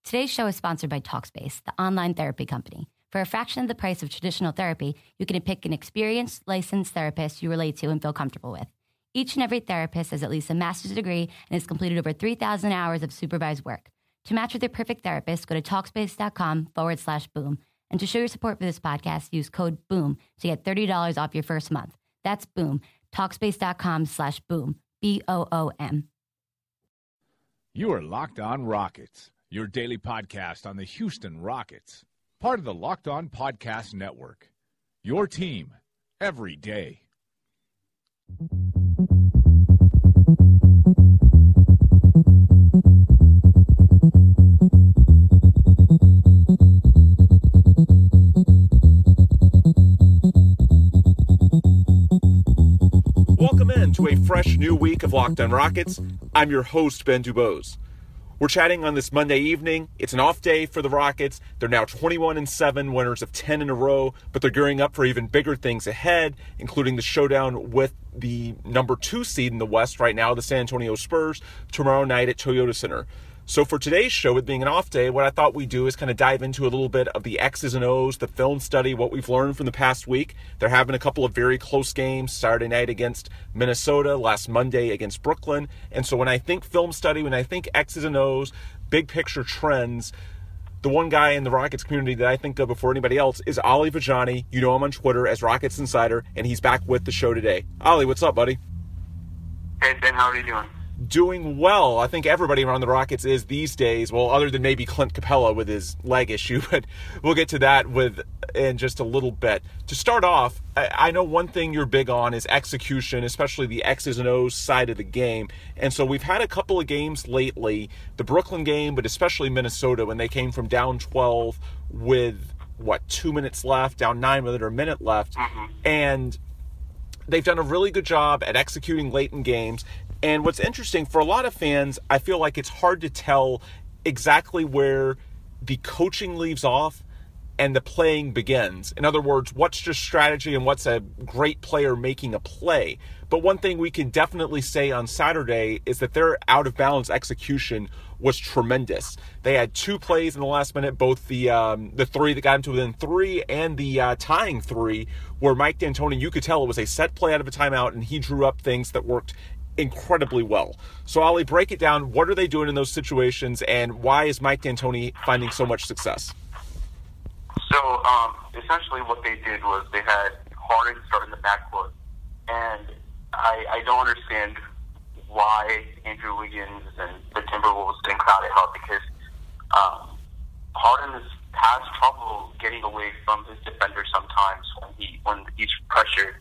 Today's show is sponsored by Talkspace, the online therapy company. For a fraction of the price of traditional therapy, you can pick an experienced, licensed therapist you relate to and feel comfortable with. Each and every therapist has at least a master's degree and has completed over 3,000 hours of supervised work. To match with your perfect therapist, go to Talkspace.com/boom. And to show your support for this podcast, use code BOOM to get $30 off your first month. That's BOOM. Talkspace.com/boom. BOOM. You are Locked On Rockets, your daily podcast on the Houston Rockets, part of the Locked On Podcast Network. Your team every day. Welcome in to a fresh new week of Locked On Rockets. I'm your host, Ben Dubose. We're chatting on this Monday evening. It's an off day for the Rockets. They're now 21-7, winners of 10 in a row, but they're gearing up for even bigger things ahead, including the showdown with the number 2 seed in the West right now, the San Antonio Spurs, tomorrow night at Toyota Center. So for today's show, with being an off day, what I thought we'd do is kind of dive into a little bit of the X's and O's, the film study, what we've learned from the past week. They're having a couple of very close games, Saturday night against Minnesota, last Monday against Brooklyn. And so when I think film study, when I think X's and O's, big picture trends, the one guy in the Rockets community that I think of before anybody else is Ali Vajani. You know him on Twitter as Rockets Insider, and he's back with the show today. Ali, what's up, buddy? Hey, Ben, how are you doing? Doing well. I think everybody around the Rockets is these days, well, other than maybe Clint Capella with his leg issue, but we'll get to that in just a little bit. To start off, I know one thing you're big on is execution, especially the X's and O's side of the game. And so we've had a couple of games lately, the Brooklyn game, but especially Minnesota, when they came from down 12 with, 2 minutes left, down 9 with a minute left. And they've done a really good job at executing late in games. And what's interesting, for a lot of fans, I feel like it's hard to tell exactly where the coaching leaves off and the playing begins. In other words, what's just strategy and what's a great player making a play. But one thing we can definitely say on Saturday is that their out-of-bounds execution was tremendous. They had 2 plays in the last minute, both the 3 that got them to within 3 and the tying 3, where Mike D'Antoni, you could tell it was a set play out of a timeout, and he drew up things that worked incredibly well. So, Ali, break it down. What are they doing in those situations, and why is Mike D'Antoni finding so much success? So, essentially what they did was they had Harden start in the backcourt, and I don't understand why Andrew Wiggins and the Timberwolves didn't crowd it out, because Harden has trouble getting away from his defender sometimes when he's pressured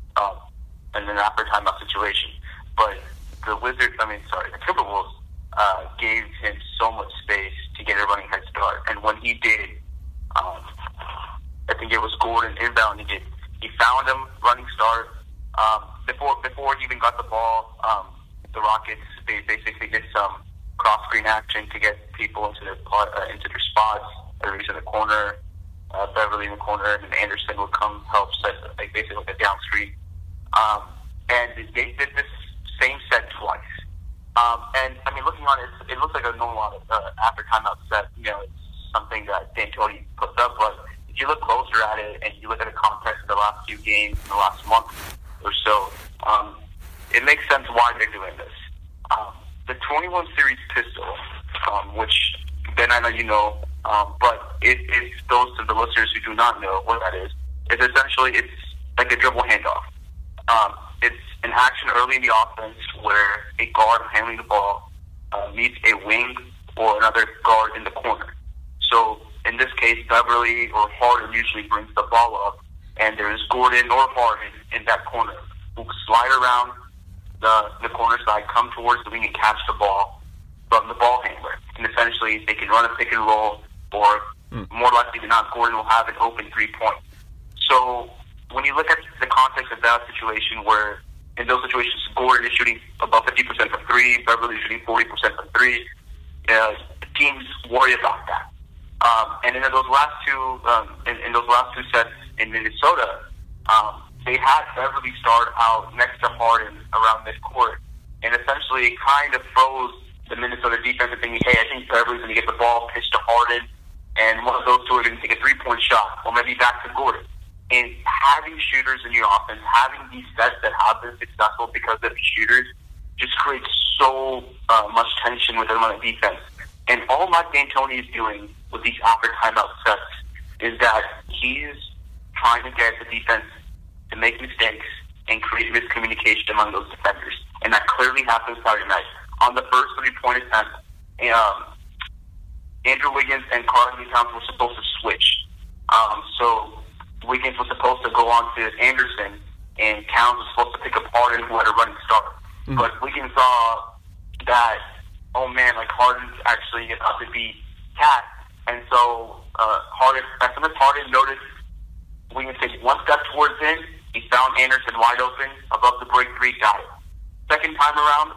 in an after timeout situation. But the Timberwolves gave him so much space to get a running head start. And when he did, I think it was Gordon inbound, he found him running start. Before he even got the ball, the Rockets, they basically did some cross-screen action to get people into their spots. Everybody's in the corner, Beverly in the corner, and Anderson would come help set, basically like a down screen. And they did this same set twice. And I mean, looking on it, it looks like a normal after timeout set. It's something that D'Antoni puts up. But if you look closer at it and you look at the context of the last few games in the last month or so, it makes sense why they're doing this. The 21 series pistol, which Ben, I know you know, but it is those to the listeners who do not know what that is essentially it's like a dribble handoff. It's an action early in the offense where a guard handling the ball meets a wing or another guard in the corner. So in this case, Beverly or Harden usually brings the ball up, and there is Gordon or Harden in that corner who slide around the corner side, come towards the wing and catch the ball from the ball handler. And essentially, they can run a pick and roll, or more likely than not, Gordon will have an open 3-point. So when you look at the context of that situation, where in those situations Gordon is shooting above 50% from 3, Beverly is shooting 40% from 3, teams worry about that. And in those last two sets in Minnesota, they had Beverly start out next to Harden around midcourt, and essentially it kind of froze the Minnesota defense and thinking, hey, I think Beverly's going to get the ball pitched to Harden, and one of those two are going to take a three-point shot, or maybe back to Gordon. And having shooters in your offense, having these sets that have been successful because of shooters, just creates so much tension with them on the defense. And all Mike D'Antoni is doing with these after timeout sets is that he's trying to get the defense to make mistakes and create miscommunication among those defenders. And that clearly happens Saturday night. On the first 3-point attempt, Andrew Wiggins and Karl-Anthony Towns were supposed to switch. So Wiggins was supposed to go on to Anderson, and Towns was supposed to pick up Harden, who had a running start. Mm-hmm. But Wiggins saw that, oh man, like Harden's actually about to be cat. And so Harden, as soon as Harden noticed Wiggins take one step towards him, he found Anderson wide open, above the break three, got it. Second time around,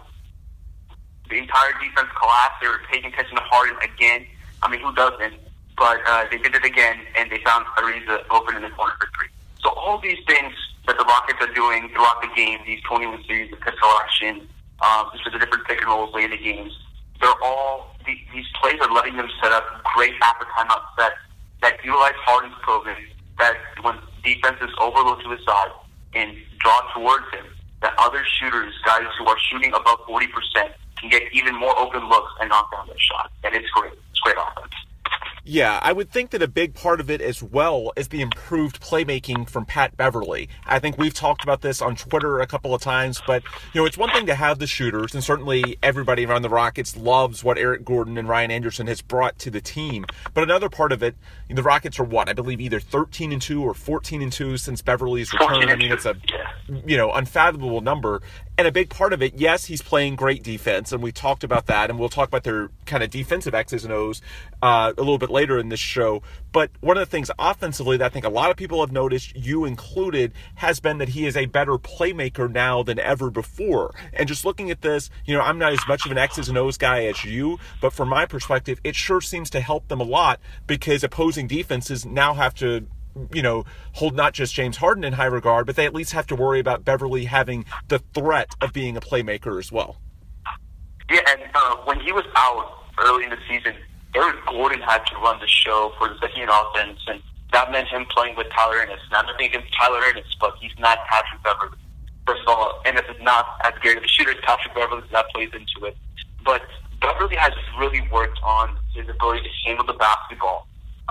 the entire defense collapsed. They were paying attention to Harden again. I mean, who doesn't? But they did it again, and they found Ariza open in the corner for three. So all these things that the Rockets are doing throughout the game, these 21 series, the pistol action, just the different pick and rolls late in the games, they're all, these plays are letting them set up great after timeout sets that utilize Harden's program, that when defenses overload to his side and draw towards him, that other shooters, guys who are shooting above 40%, can get even more open looks and knock down their shot. And it's great. It's great offense. Yeah, I would think that a big part of it as well is the improved playmaking from Pat Beverly. I think we've talked about this on Twitter a couple of times, but it's one thing to have the shooters, and certainly everybody around the Rockets loves what Eric Gordon and Ryan Anderson has brought to the team. But another part of it, the Rockets are I believe either 13-2 or 14-2 since Beverly's return. I mean, it's a unfathomable number. And a big part of it, yes, he's playing great defense, and we talked about that, and we'll talk about their kind of defensive X's and O's a little bit later in this show. But one of the things offensively that I think a lot of people have noticed, you included, has been that he is a better playmaker now than ever before. And just looking at this, I'm not as much of an X's and O's guy as you, but from my perspective, it sure seems to help them a lot because opposing defenses now have to hold not just James Harden in high regard, but they at least have to worry about Beverly having the threat of being a playmaker as well. Yeah, and when he was out early in the season, Eric Gordon had to run the show for the Zahian offense, and that meant him playing with Tyler Ennis. Not nothing against Tyler Ennis, but he's not Patrick Beverly. First of all, Ennis is not as great of a shooter as Patrick Beverly, so that plays into it. But Beverly has really worked on his ability to handle the basketball,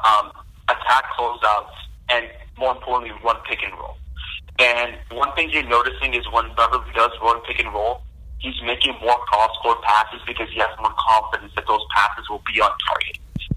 attack closeouts, and more importantly, run pick and roll. And one thing you're noticing is when Beverly does run pick and roll, he's making more cross-court passes because he has more confidence that those passes will be on target.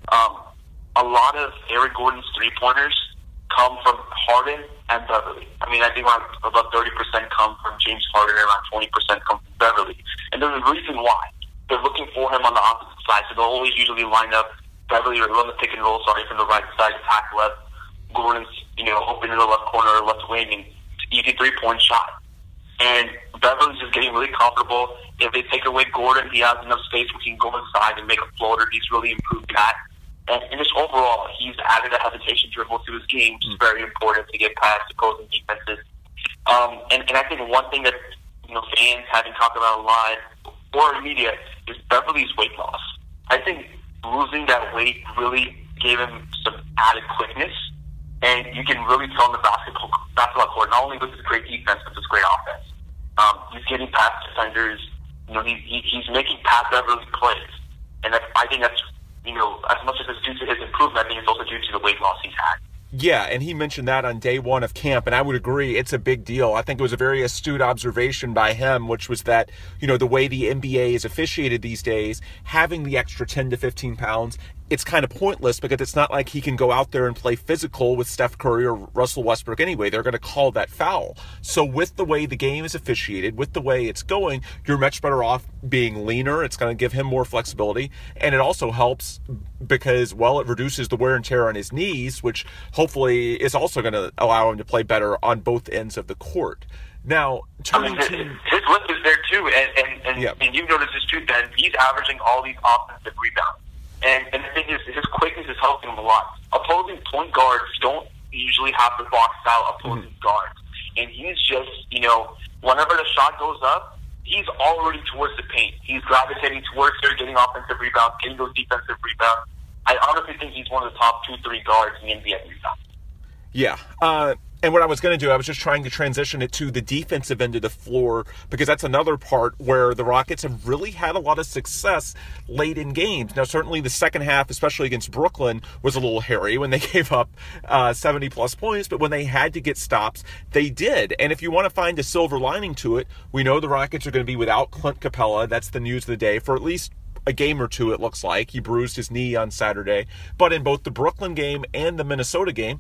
A lot of Eric Gordon's three-pointers come from Harden and Beverly. I mean, I think around about 30% come from James Harden and around 20% come from Beverly. And there's a reason why. They're looking for him on the opposite side, so they'll always usually line up Beverly or run the pick and roll, from the right side, attack left. Gordon's, open in the left corner or left wing, and easy three-point shot. And Beverly's just getting really comfortable. If they take away Gordon, he has enough space where he can go inside and make a floater. He's really improved that. And just overall, he's added a hesitation dribble to his game, which is very important to get past opposing defenses. And I think one thing that fans haven't talked about a lot, or media, is Beverly's weight loss. I think losing that weight really gave him some added quickness. And you can really tell in the basketball court, not only with his great defense, but his great offense. He's getting past defenders. He's making Pat Beverly plays. And I think that's, as much as it's due to his improvement, I think it's also due to the weight loss he's had. Yeah, and he mentioned that on day one of camp, and I would agree it's a big deal. I think it was a very astute observation by him, which was that, the way the NBA is officiated these days, having the extra 10 to 15 pounds, it's kind of pointless because it's not like he can go out there and play physical with Steph Curry or Russell Westbrook anyway. They're going to call that foul. So with the way the game is officiated, with the way it's going, you're much better off being leaner. It's going to give him more flexibility. And it also helps because, it reduces the wear and tear on his knees, which hopefully is also going to allow him to play better on both ends of the court. Now, his lift is there too, and you've noticed this too, Ben. He's averaging all these offensive rebounds. And the thing is, his quickness is helping him a lot. Opposing point guards don't usually have to box out opposing guards. And he's just, whenever the shot goes up, he's already towards the paint. He's gravitating towards there, getting offensive rebounds, getting those defensive rebounds. I honestly think he's one of the top 2-3 guards in the NBA rebounds. Yeah. And what I was going to do, I was just trying to transition it to the defensive end of the floor, because that's another part where the Rockets have really had a lot of success late in games. Now, certainly the second half, especially against Brooklyn, was a little hairy when they gave up 70-plus points, but when they had to get stops, they did. And if you want to find a silver lining to it, we know the Rockets are going to be without Clint Capella. That's the news of the day for at least a game or two, it looks like. He bruised his knee on Saturday. But in both the Brooklyn game and the Minnesota game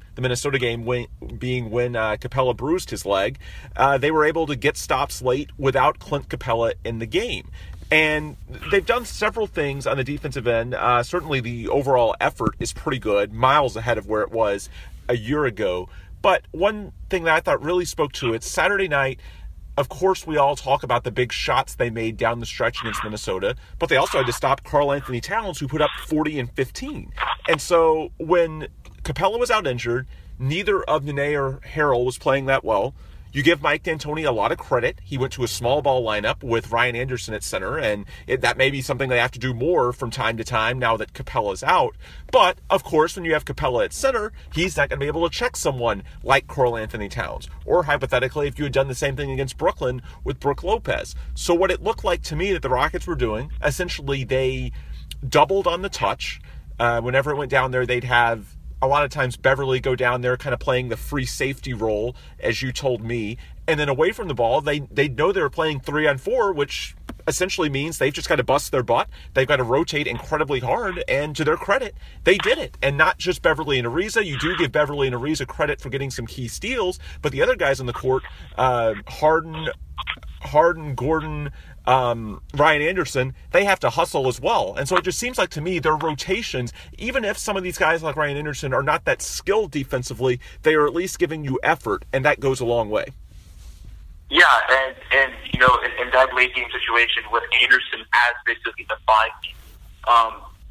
being when Capella bruised his leg, they were able to get stops late without Clint Capella in the game. And they've done several things on the defensive end. Certainly the overall effort is pretty good, miles ahead of where it was a year ago. But one thing that I thought really spoke to it, Saturday night, of course, we all talk about the big shots they made down the stretch against Minnesota, but they also had to stop Karl-Anthony Towns, who put up 40 and 15. And so when Capella was out injured, neither of Nene or Harrell was playing that well. You give Mike D'Antoni a lot of credit. He went to a small ball lineup with Ryan Anderson at center, and that may be something they have to do more from time to time now that Capella's out. But, of course, when you have Capella at center, he's not going to be able to check someone like Karl-Anthony Towns. Or, hypothetically, if you had done the same thing against Brooklyn with Brook Lopez. So what it looked like to me that the Rockets were doing, essentially they doubled on the touch. Whenever it went down there, they'd have a lot of times Beverly go down there kind of playing the free safety role, as you told me. And then away from the ball, they know they were playing 3-on-4, which essentially means they've just got to bust their butt. They've got to rotate incredibly hard. And to their credit, they did it. And not just Beverly and Ariza. You do give Beverly and Ariza credit for getting some key steals. But the other guys on the court, Harden, Gordon, Ryan Anderson, they have to hustle as well. And so it just seems like to me their rotations, even if some of these guys like Ryan Anderson are not that skilled defensively, they are at least giving you effort, and that goes a long way. Yeah, and you know, in that late game situation with Anderson as basically the 5,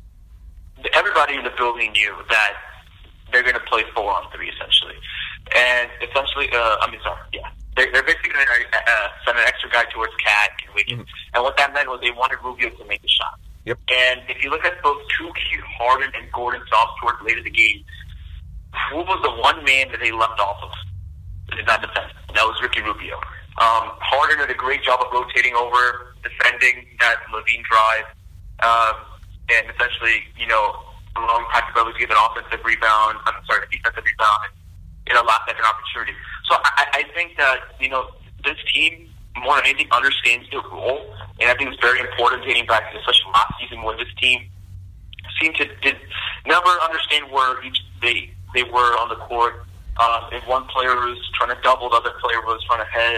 everybody in the building knew that they're going to play 4-on-3 essentially. And essentially, They're basically going to send an extra guy towards Cat and Wiggins. Mm-hmm. And what that meant was they wanted Rubio to make the shot. Yep. And if you look at those two key Harden and Gordon stops towards late in the game, who was the one man that they left off of? They did not defend. That was Ricky Rubio. Harden did a great job of rotating over, defending that Levine drive, and essentially, you know, allowing Patrick Beverly to give an defensive rebound, in a last-second opportunity. So I think that, you know, this team, more than anything, understands their role, and I think it's very important dating back to especially last season when this team seemed to never understand where they were on the court. If one player was trying to double, the other player was trying to head,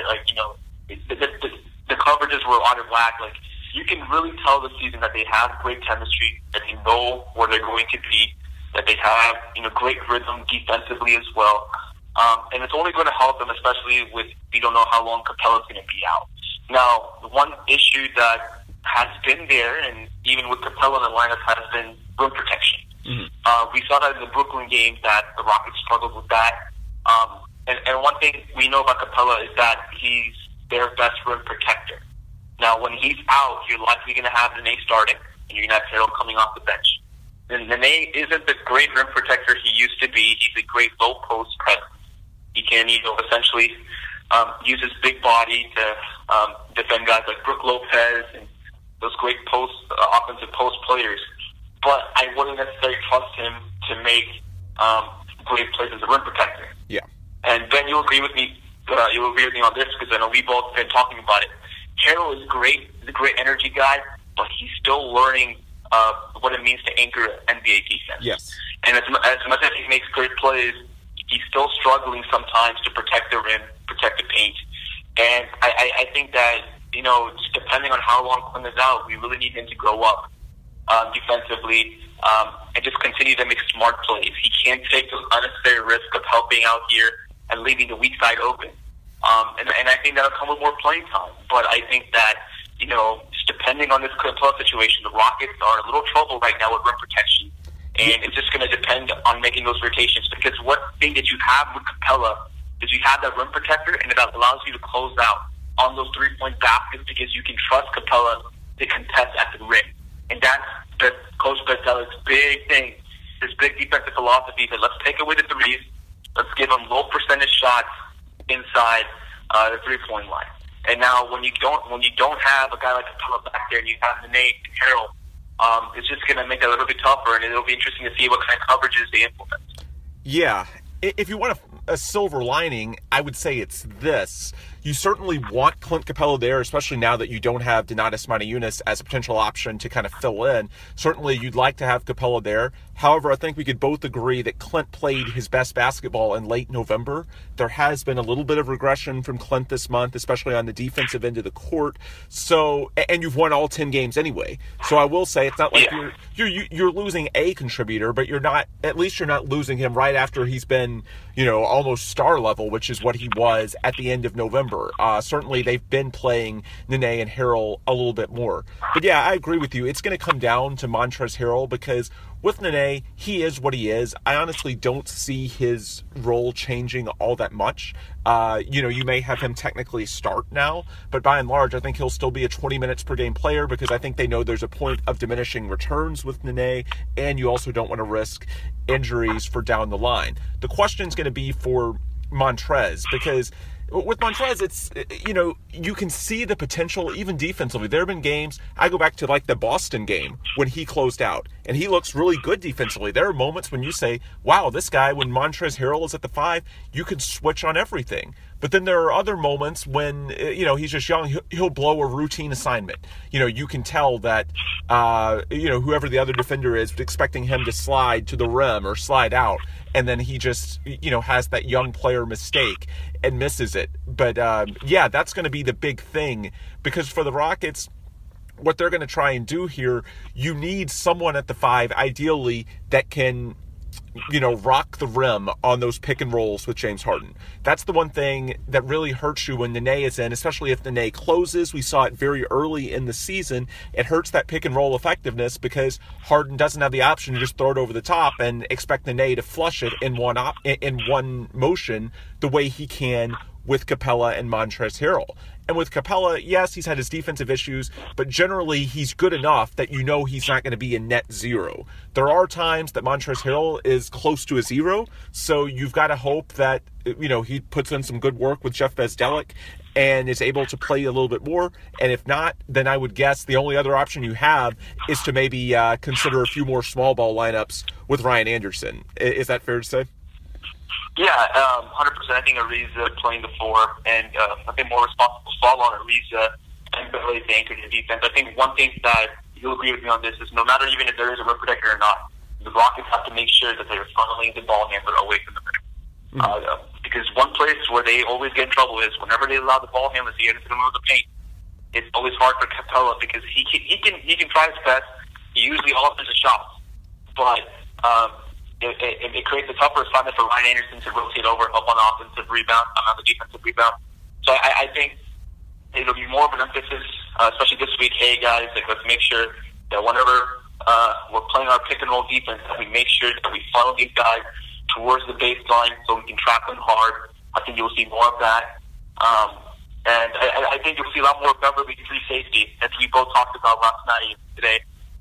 the coverages were out of whack. Like, you can really tell this season that they have great chemistry, that they know where they're going to be, that they have, you know, great rhythm defensively as well. And it's only going to help them, especially with, we don't know how long Capella's going to be out. Now, the one issue that has been there, and even with Capella in the lineup, has been rim protection. Mm-hmm. We saw that in the Brooklyn game that the Rockets struggled with that. And one thing we know about Capella is that he's their best rim protector. Now, when he's out, you're likely going to have Nene starting, and you're going to have Harrell coming off the bench. And Nene isn't the great rim protector he used to be. He's a great low post presence. He can, you know, essentially use his big body to defend guys like Brook Lopez and those great offensive post players. But I wouldn't necessarily trust him to make great plays as a rim protector. Yeah. And Ben, you'll agree with me. You'll agree with me on this because I know we both been talking about it. Harrell is great. He's a great energy guy, but he's still learning what it means to anchor NBA defense. Yes. And as much as he makes great plays, he's still struggling sometimes to protect the rim, protect the paint. And I think that, you know, just depending on how long Clint is out, we really need him to grow up defensively and just continue to make smart plays. He can't take those unnecessary risks of helping out here and leaving the weak side open. And I think that'll come with more playing time. But I think that, you know, just depending on this Capella situation, the Rockets are in a little trouble right now with rim protection. And it's just going to depend on making those rotations. Because what thing that you have with Capella is you have that rim protector, and it allows you to close out. on those three-point baskets because you can trust Capella to contest at the rim. And that's Coach Bezdelik's big thing, his big defensive philosophy that let's take away the threes, let's give them low percentage shots inside the three-point line. And now when you don't have a guy like Capella back there and you have Nene and Harrell, it's just going to make it a little bit tougher, and it'll be interesting to see what kind of coverages they implement. Yeah. If you want a silver lining, I would say it's this. You certainly want Clint Capella there, especially now that you don't have Donatas Motiejunas as a potential option to kind of fill in. Certainly, you'd like to have Capella there. However, I think we could both agree that Clint played his best basketball in late November. There has been a little bit of regression from Clint this month, especially on the defensive end of the court. So, and you've won all 10 games anyway. So I will say it's not like you're losing a contributor, but at least you're not losing him right after he's been, almost star level, which is what he was at the end of November. Certainly, they've been playing Nene and Harrell a little bit more. But yeah, I agree with you. It's going to come down to Montrezl Harrell because with Nene, he is what he is. I honestly don't see his role changing all that much. You may have him technically start now, but by and large, I think he'll still be a 20 minutes per game player because I think they know there's a point of diminishing returns with Nene, and you also don't want to risk injuries for down the line. The question is going to be for Montrez because with Montrez, it's, you can see the potential even defensively. There have been games, I go back to like the Boston game when he closed out and he looks really good defensively. There are moments when you say, wow, this guy, when Montrezl Harrell is at the 5, you can switch on everything. But then there are other moments when, he's just young, he'll blow a routine assignment. You can tell that, whoever the other defender is expecting him to slide to the rim or slide out. And then he just, has that young player mistake and misses it. But, that's going to be the big thing because for the Rockets, what they're going to try and do here, you need someone at the 5, ideally, that can, rock the rim on those pick and rolls with James Harden. That's the one thing that really hurts you when Nene is in, especially if Nene closes. We saw it very early in the season. It hurts that pick and roll effectiveness because Harden doesn't have the option to just throw it over the top and expect Nene to flush it in one motion the way he can with Capella and Montrezl Harrell. And with Capella, yes, he's had his defensive issues, but generally he's good enough that he's not going to be a net zero. There are times that Montrezl Harrell is close to a zero, so you've got to hope that, he puts in some good work with Jeff Bezdelik and is able to play a little bit more. And if not, then I would guess the only other option you have is to maybe consider a few more small ball lineups with Ryan Anderson. Is that fair to say? Yeah, 100%. I think Ariza playing the 4 and I think more responsible fall on Ariza and Beverly's anchored in defense. I think one thing that you'll agree with me on this is no matter even if there is a rim protector or not, the Rockets have to make sure that they're funneling the ball handler away from the rim. Because one place where they always get in trouble is whenever they allow the ball handler to get into the middle of the paint, it's always hard for Capella because he can try his best. He usually offers a shot, but it creates a tougher assignment for Ryan Anderson to rotate over, help on the offensive rebound, on the defensive rebound. So I think it'll be more of an emphasis, especially this week. Hey guys, let's make sure that whenever we're playing our pick and roll defense, that we make sure that we funnel these guys towards the baseline so we can trap them hard. I think you'll see more of that. And I think you'll see a lot more Beverly free safety, as we both talked about last night and today.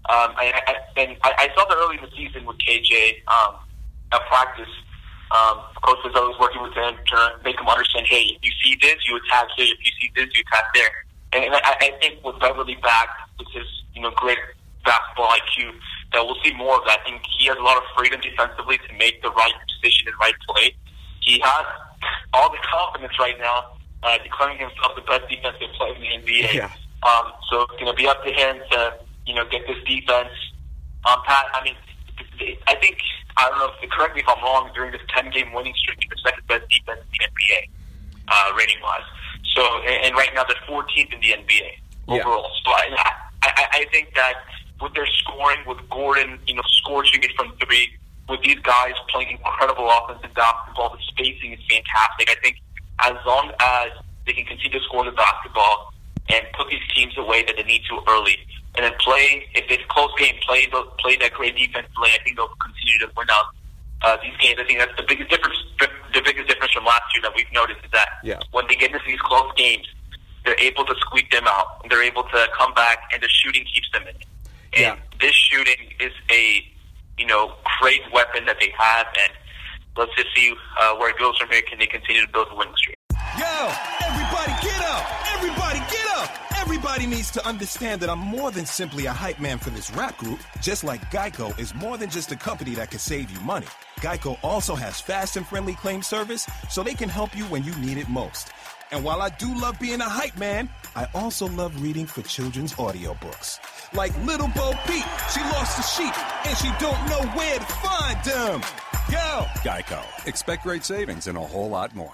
I saw that early in the season with KJ at practice. Coach was always working with him to make him understand, hey, if you see this, you attack here. If you see this, you attack there. And I think with Beverly back, with his great basketball IQ, that we'll see more of that. I think he has a lot of freedom defensively to make the right decision and right play. He has all the confidence right now, declaring himself the best defensive player in the NBA. Yeah. So it's going to be up to him to get this defense on pat. I mean, I think, I don't know, correct me if I'm wrong, during this 10-game winning streak, the second best defense in the NBA, rating-wise. So, and right now they're 14th in the NBA overall. So I think that with their scoring, with Gordon, scorching it from 3, with these guys playing incredible offensive basketball, the spacing is fantastic. I think as long as they can continue to score the basketball and put these teams away that they need to early, and then play, if it's a close game, play that great defense play, I think they'll continue to win out these games. I think that's the biggest difference. The biggest difference from last year that we've noticed is that when they get into these close games, they're able to squeak them out. They're able to come back, and the shooting keeps them in it. And this shooting is a, great weapon that they have, and let's just see where it goes from here. Can they continue to build a winning streak? Yo, everybody get up! Everybody get up! Everybody needs to understand that I'm more than simply a hype man for this rap group, just like Geico is more than just a company that can save you money. Geico also has fast and friendly claim service, so they can help you when you need it most. And while I do love being a hype man, I also love reading for children's audiobooks. Like Little Bo Peep, she lost the sheep, and she don't know where to find them. Yo! Geico. Expect great savings and a whole lot more.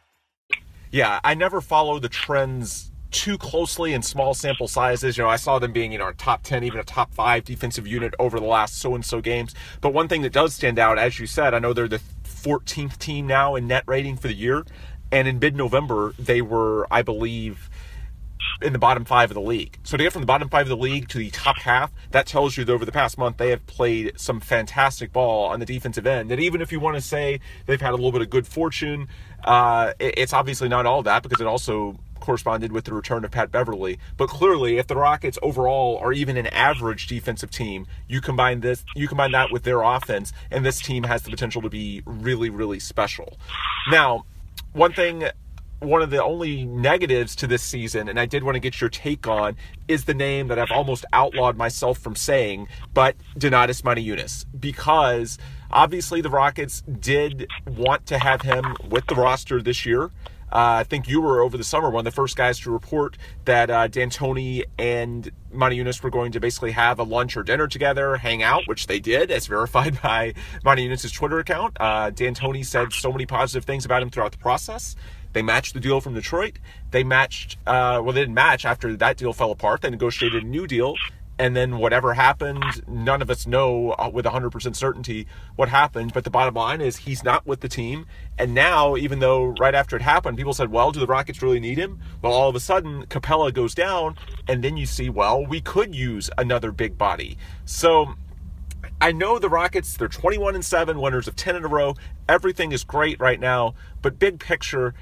Yeah, I never follow the trends too closely in small sample sizes. I saw them being, a top 10, even a top 5 defensive unit over the last so-and-so games. But one thing that does stand out, as you said, I know they're the 14th team now in net rating for the year. And in mid-November, they were, I believe, in the bottom 5 of the league. So to get from the bottom 5 of the league to the top half, that tells you that over the past month, they have played some fantastic ball on the defensive end. And even if you want to say they've had a little bit of good fortune, it's obviously not all that, because it also corresponded with the return of Pat Beverly. But clearly, if the Rockets overall are even an average defensive team, you combine that with their offense, and this team has the potential to be really, really special. Now, one of the only negatives to this season, and I did want to get your take on, is the name that I've almost outlawed myself from saying, but Donatas Motiejunas, because obviously the Rockets did want to have him with the roster this year. I think you were, over the summer, one of the first guys to report that D'Antoni and Motiejunas were going to basically have a lunch or dinner together, hang out, which they did, as verified by Motiejunas' Twitter account. D'Antoni said so many positive things about him throughout the process. They matched the deal from Detroit. They didn't match after that deal fell apart. They negotiated a new deal. And then whatever happened, none of us know with 100% certainty what happened. But the bottom line is he's not with the team. And now, even though right after it happened, people said, well, do the Rockets really need him? Well, all of a sudden, Capella goes down. And then you see, well, we could use another big body. So I know the Rockets, they're 21-7, winners of 10 in a row. Everything is great right now. But big picture,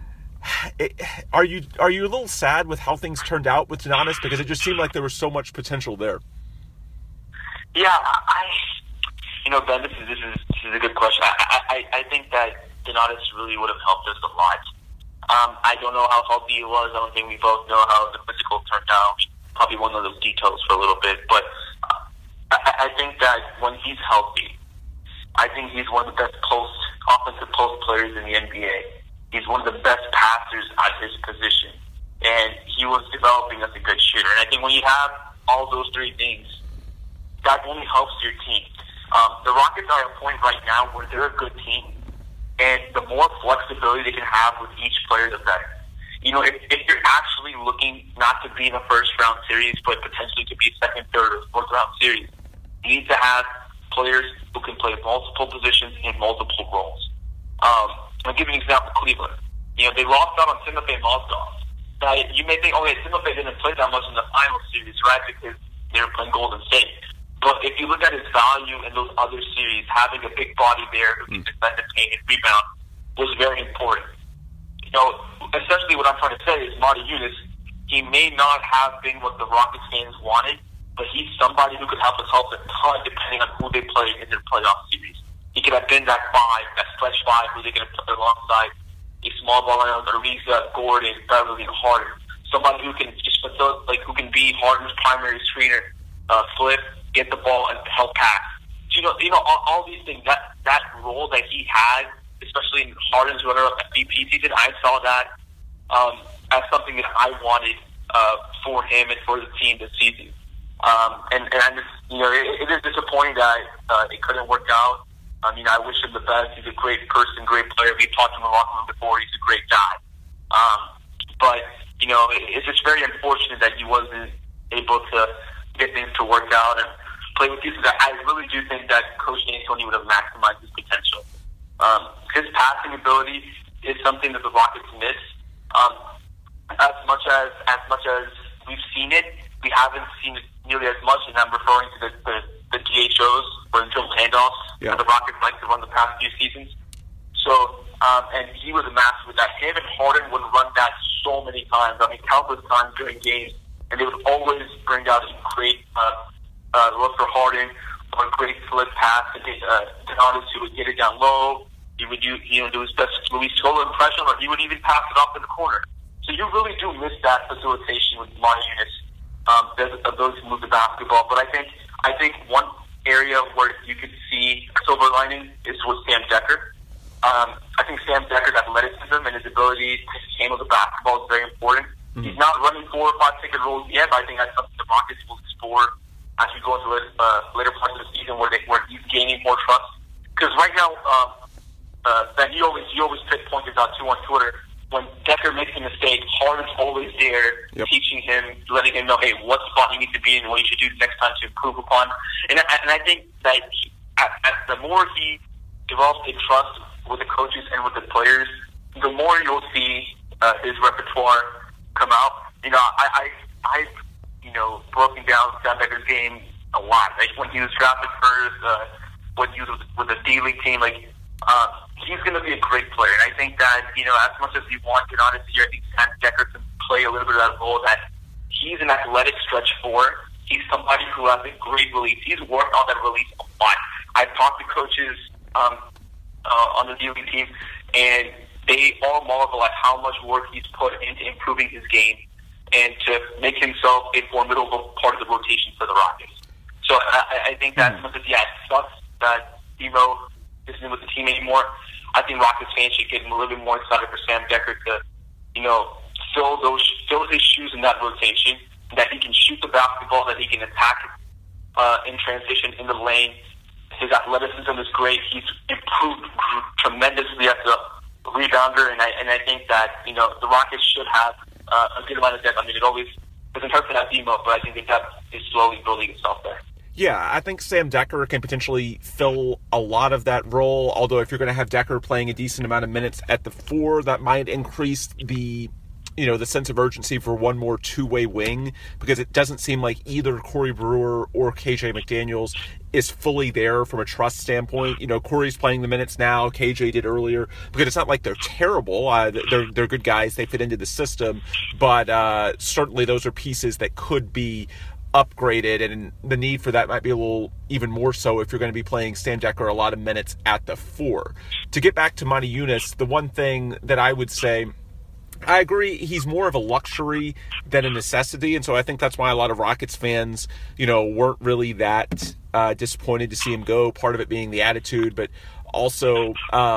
are you a little sad with how things turned out with Donatas, because it just seemed like there was so much potential there? Yeah, Ben, this is a good question. I think that Donatas really would have helped us a lot. I don't know how healthy he was. I don't think we both know how the physical turned out. We probably won't know those details for a little bit, but I think that when he's healthy, I think he's one of the best offensive post players in the NBA. He's one of the best passers at his position, and he was developing as a good shooter. And I think when you have all those three things, that only helps your team. The Rockets are at a point right now where they're a good team, and the more flexibility they can have with each player, the better. If you're actually looking not to be in a first-round series, but potentially to be a second, third, or fourth-round series, you need to have players who can play multiple positions in multiple roles. I'll give you an example, Cleveland. They lost out on Timofey Mozgov. Now, you may think, Timofey didn't play that much in the final series, right, because they were playing Golden State. But if you look at his value in those other series, having a big body there who can defend the paint and rebound was very important. Essentially what I'm trying to say is Motiejunas, he may not have been what the Rockets fans wanted, but he's somebody who could help us help a ton depending on who they play in their playoff series. He could have been that stretch five, who they could have put alongside a small ball around Ariza, Gordon, Beverly, and Harden. Somebody who can just facilitate, who can be Harden's primary screener, flip, get the ball, and help pass. So, all these things. That role that he had, especially in Harden's runner-up MVP season, I saw that as something that I wanted for him and for the team this season. And I just, it is disappointing that it couldn't work out. I wish him the best. He's a great person, great player. We've talked to him in the locker room before. He's a great guy. But it's just very unfortunate that he wasn't able to get things to work out and play with pieces. I really do think that Coach D'Antoni would have maximized his potential. His passing ability is something that the Rockets miss. As much as we've seen it, we haven't seen it nearly as much, and I'm referring to the DHOs, or dribble handoffs, that the Rockets like to run the past few seasons. So So, and he was a master with that. Him and Harden would run that so many times. I mean, countless times during games, and they would always bring out a great look for Harden or a great flip pass to get Donatis, who would get it down low. He would do his best Luis Scola impression, or he would even pass it off in the corner. So you really do miss that facilitation with Monty Eunice, the ability to move the basketball. But I think one area where you could see silver lining is with Sam Dekker. I think Sam Decker's athleticism and his ability to handle the basketball is very important. Mm-hmm. He's not running 4 or 5 ticket roles yet, but I think that's something the Rockets will explore as we go into later parts of the season where he's gaining more trust. Because right now, Ben, he always pinpoints out too on Twitter. When Dekker makes a mistake, Harden's always there, teaching him, letting him know, hey, what spot you need to be in, what you should do next time to improve upon. And I think that the more he develops a trust with the coaches and with the players, the more you'll see his repertoire come out. I've broken down Sam Decker's game a lot. Like when he was drafted first, when he was with the D-League team, he's going to be a great player. And I think that, as much as we want Donatis here, I think Sam Dekker can play a little bit of that role that he's an athletic stretch four. He's somebody who has a great release. He's worked on that release a lot. I've talked to coaches on the D-League team, and they all marvel at how much work he's put into improving his game and to make himself a formidable part of the rotation for the Rockets. So I think that's something, it sucks that Demo isn't with the team anymore. I think Rockets fans should get a little bit more excited for Sam Dekker to, fill his shoes in that rotation, that he can shoot the basketball, that he can attack in transition in the lane. His athleticism is great. He's improved tremendously as a rebounder, and I think that, the Rockets should have a good amount of depth. I mean, it always doesn't hurt to have Demo, but I think the depth is slowly building itself there. Yeah, I think Sam Dekker can potentially fill a lot of that role, although if you're going to have Dekker playing a decent amount of minutes at the 4, that might increase the sense of urgency for one more two-way wing, because it doesn't seem like either Corey Brewer or KJ McDaniels is fully there from a trust standpoint. Corey's playing the minutes now, KJ did earlier, because it's not like they're terrible. They're good guys. They fit into the system, but certainly those are pieces that could be upgraded, and the need for that might be a little even more so if you're going to be playing Sam Dekker a lot of minutes at the 4. To get back to Monty Eunice, the one thing that I would say, I agree, he's more of a luxury than a necessity, and so I think that's why a lot of Rockets fans, weren't really that disappointed to see him go, part of it being the attitude, but also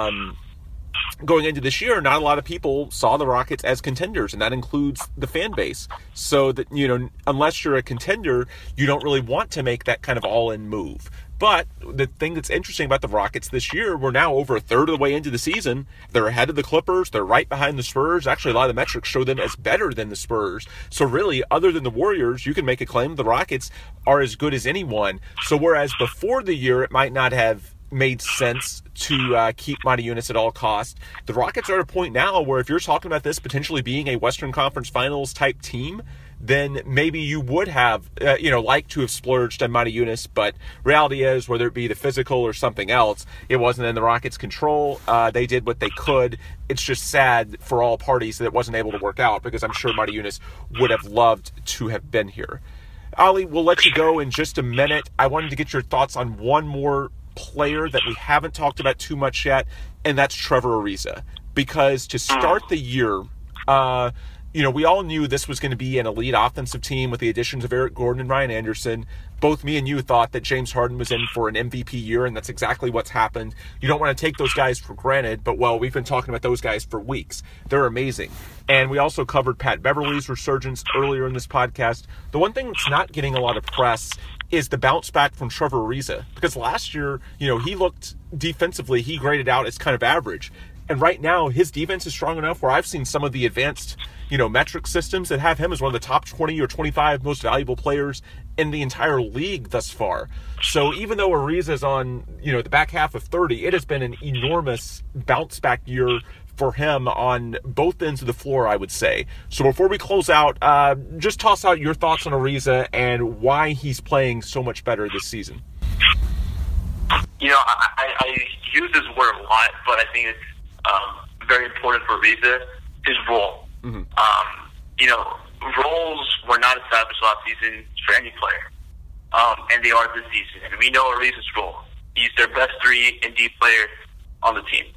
going into this year, not a lot of people saw the Rockets as contenders, and that includes the fan base. So that, unless you're a contender, you don't really want to make that kind of all-in move. But the thing that's interesting about the Rockets this year, we're now over a third of the way into the season. They're ahead of the Clippers. They're right behind the Spurs. Actually, a lot of the metrics show them as better than the Spurs. So really, other than the Warriors, you can make a claim the Rockets are as good as anyone. So whereas before the year, it might not have made sense to keep Monty Eunice at all costs, the Rockets are at a point now where if you're talking about this potentially being a Western Conference Finals type team, then maybe you would have, liked to have splurged on Monty Eunice, but reality is, whether it be the physical or something else, it wasn't in the Rockets' control. They did what they could. It's just sad for all parties that it wasn't able to work out, because I'm sure Monty Eunice would have loved to have been here. Ali, we'll let you go in just a minute. I wanted to get your thoughts on one more player that we haven't talked about too much yet, and that's Trevor Ariza. Because to start the year, we all knew this was going to be an elite offensive team with the additions of Eric Gordon and Ryan Anderson. Both me and you thought that James Harden was in for an MVP year, and that's exactly what's happened. You don't want to take those guys for granted, but, we've been talking about those guys for weeks. They're amazing. And we also covered Pat Beverley's resurgence earlier in this podcast. The one thing that's not getting a lot of press is the bounce back from Trevor Ariza. Because last year, he looked defensively, he graded out as kind of average. And right now, his defense is strong enough where I've seen some of the advanced, metric systems that have him as one of the top 20 or 25 most valuable players in the entire league thus far. So even though Ariza is on, the back half of 30, it has been an enormous bounce back year for him on both ends of the floor, I would say. So before we close out, just toss out your thoughts on Ariza and why he's playing so much better this season. I use this word a lot, but I think very important for Ariza, his role. Mm-hmm. Roles were not established last season for any player, and they are this season. And we know Ariza's role. He's their best 3 and D player on the team.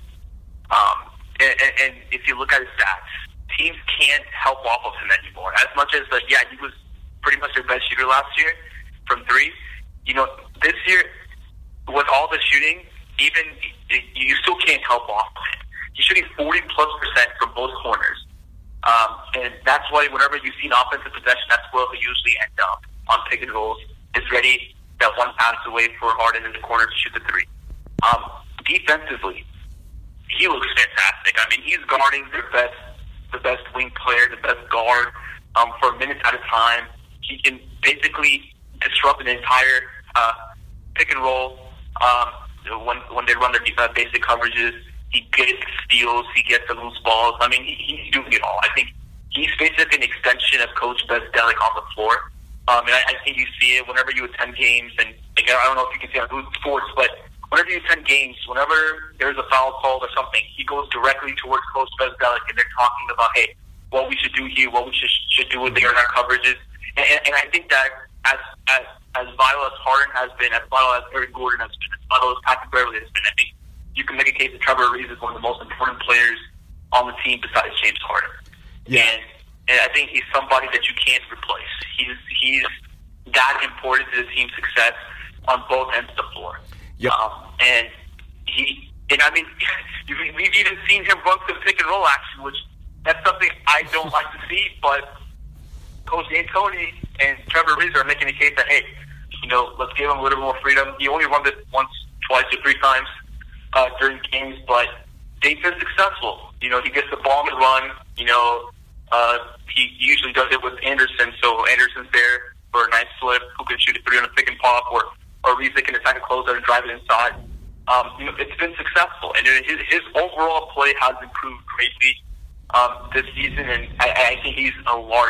And if you look at his stats, teams can't help off of him anymore. As much as, he was pretty much their best shooter last year from 3. This year, with all the shooting, even you still can't help off of it. He's shooting 40+% from both corners. And that's why whenever you see an offensive possession, that's where he'll usually end up on pick and rolls. Is ready that one pass away for Harden in the corner to shoot the 3. Defensively, he looks fantastic. I mean, he's guarding the best wing player, the best guard for minutes at a time. He can basically disrupt an entire pick and roll when they run their basic coverages. He gets steals. He gets the loose balls. I mean, he's doing it all. I think he's basically an extension of Coach Bezdelic on the floor. And I think you see it whenever you attend games. And I don't know if you can see on Blue Sports, but whenever you attend games, whenever there's a foul called or something, he goes directly towards Coach Bezdelic, and they're talking about, hey, what we should do here, what we should do with our coverages. And I think that as vital as Harden has been, as vital as Eric Gordon has been, as vital as Patrick Beverley has been, I think you can make a case that Trevor Ariza is one of the most important players on the team besides James Harden. Yeah. And I think he's somebody that you can't replace. He's that important to the team's success on both ends of the floor. Yep. And I mean, we've even seen him run some pick and roll action, which that's something I don't like to see. But Coach D'Antoni and Trevor Ariza are making a case that, hey, let's give him a little more freedom. He only run it once, twice, or 3 times during games, but they've been successful. He gets the ball on the run. He usually does it with Anderson, so Anderson's there for a nice flip, who can shoot a 3 on a pick and pop, or Ariza can attack a closeout and drive it inside. It's been successful, and his overall play has improved greatly this season, and I think he's a large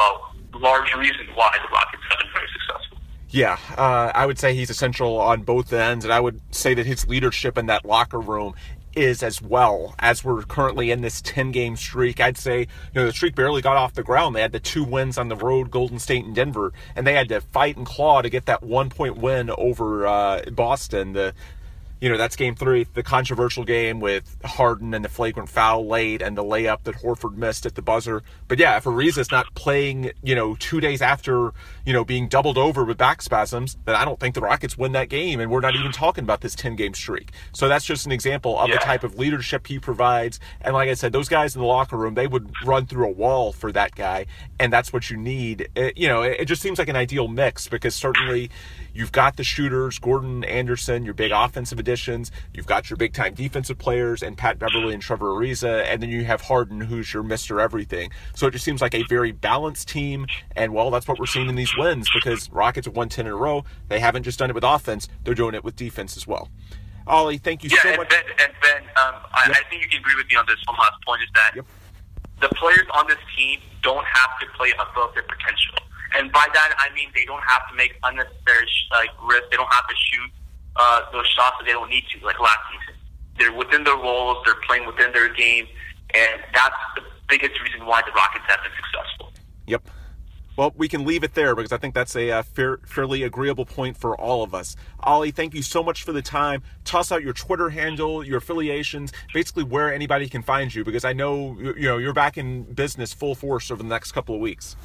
reason why the Rockets have been very successful. Yeah, I would say he's essential on both ends, and I would say that his leadership in that locker room is as well. As we're currently in this 10-game streak, I'd say the streak barely got off the ground. They had the 2 wins on the road, Golden State and Denver, and they had to fight and claw to get that 1-point win over Boston. That's Game 3, the controversial game with Harden and the flagrant foul late and the layup that Horford missed at the buzzer. But yeah, if Ariza's not playing, 2 days after, being doubled over with back spasms, then I don't think the Rockets win that game, and we're not even talking about this 10-game streak. So that's just an example of the type of leadership he provides. And like I said, those guys in the locker room, they would run through a wall for that guy, and that's what you need. It just seems like an ideal mix, because certainly you've got the shooters, Gordon, Anderson, your big offensive additions. You've got your big-time defensive players and Pat Beverley and Trevor Ariza, and then you have Harden, who's your Mr. Everything. So it just seems like a very balanced team, and, well, that's what we're seeing in these wins, because Rockets have won 10 in a row. They haven't just done it with offense. They're doing it with defense as well. Ollie, thank you so much. Ben, I think you can agree with me on this one last point, is that the players on this team don't have to play above their potential. And by that, I mean they don't have to make unnecessary risk. They don't have to shoot those shots that they don't need to, like last season. They're within their roles. They're playing within their game. And that's the biggest reason why the Rockets have been successful. Yep. Well, we can leave it there, because I think that's a fairly agreeable point for all of us. Ollie, thank you so much for the time. Toss out your Twitter handle, your affiliations, basically where anybody can find you, because I know you're back in business full force over the next couple of weeks.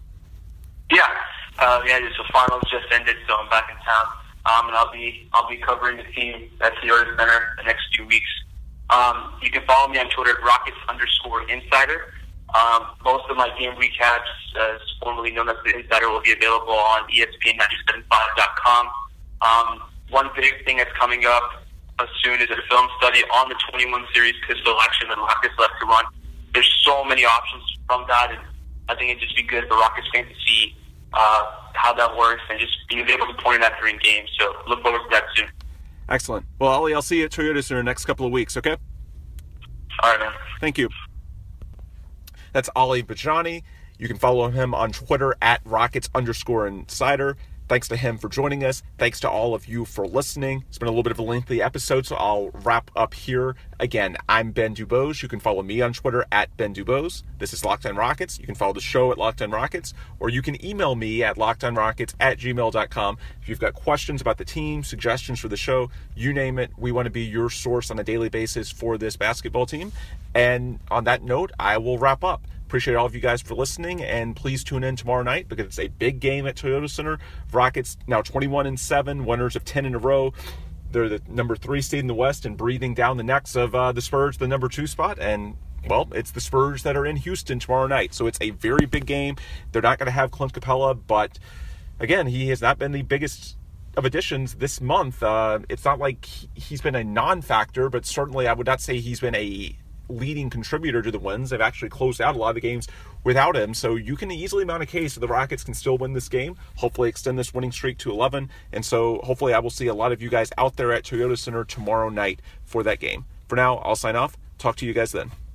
Yeah, so finals just ended, so I'm back in town, and I'll be covering the team at the Toyota Center the next few weeks. You can follow me on Twitter at Rockets_Insider. Most of my game recaps, formerly known as the Insider, will be available on ESPN975.com. One big thing that's coming up soon is a film study on the 21 series pistol action that Rockets left to run. There's so many options from that, and I think it'd just be good for Rockets fans to see how that works and just being able to point at during games. So look forward to that soon. Excellent. Well, Ollie, I'll see you at Toyota Center in the next couple of weeks, okay? All right, man. Thank you. That's Ollie Bajani. You can follow him on Twitter at Rockets_Insider. Thanks to him for joining us. Thanks to all of you for listening. It's been a little bit of a lengthy episode, so I'll wrap up here. Again, I'm Ben Dubose. You can follow me on Twitter at Ben Dubose. This is Locked On Rockets. You can follow the show at Locked On Rockets, or you can email me at lockedonrockets@gmail.com. If you've got questions about the team, suggestions for the show, you name it, we want to be your source on a daily basis for this basketball team. And on that note, I will wrap up. Appreciate all of you guys for listening, and please tune in tomorrow night because it's a big game at Toyota Center. Rockets now 21-7, winners of 10 in a row. They're the number 3 seed in the West and breathing down the necks of the Spurs, the number 2 spot. And, well, it's the Spurs that are in Houston tomorrow night. So it's a very big game. They're not going to have Clint Capella, but, again, he has not been the biggest of additions this month. It's not like he's been a non-factor, but certainly I would not say he's been a leading contributor to the wins. They've actually closed out a lot of the games without him, so you can easily mount a case that the Rockets can still win this game, hopefully extend this winning streak to 11, and so hopefully I will see a lot of you guys out there at Toyota Center tomorrow night for that game. For now, I'll sign off. Talk to you guys then.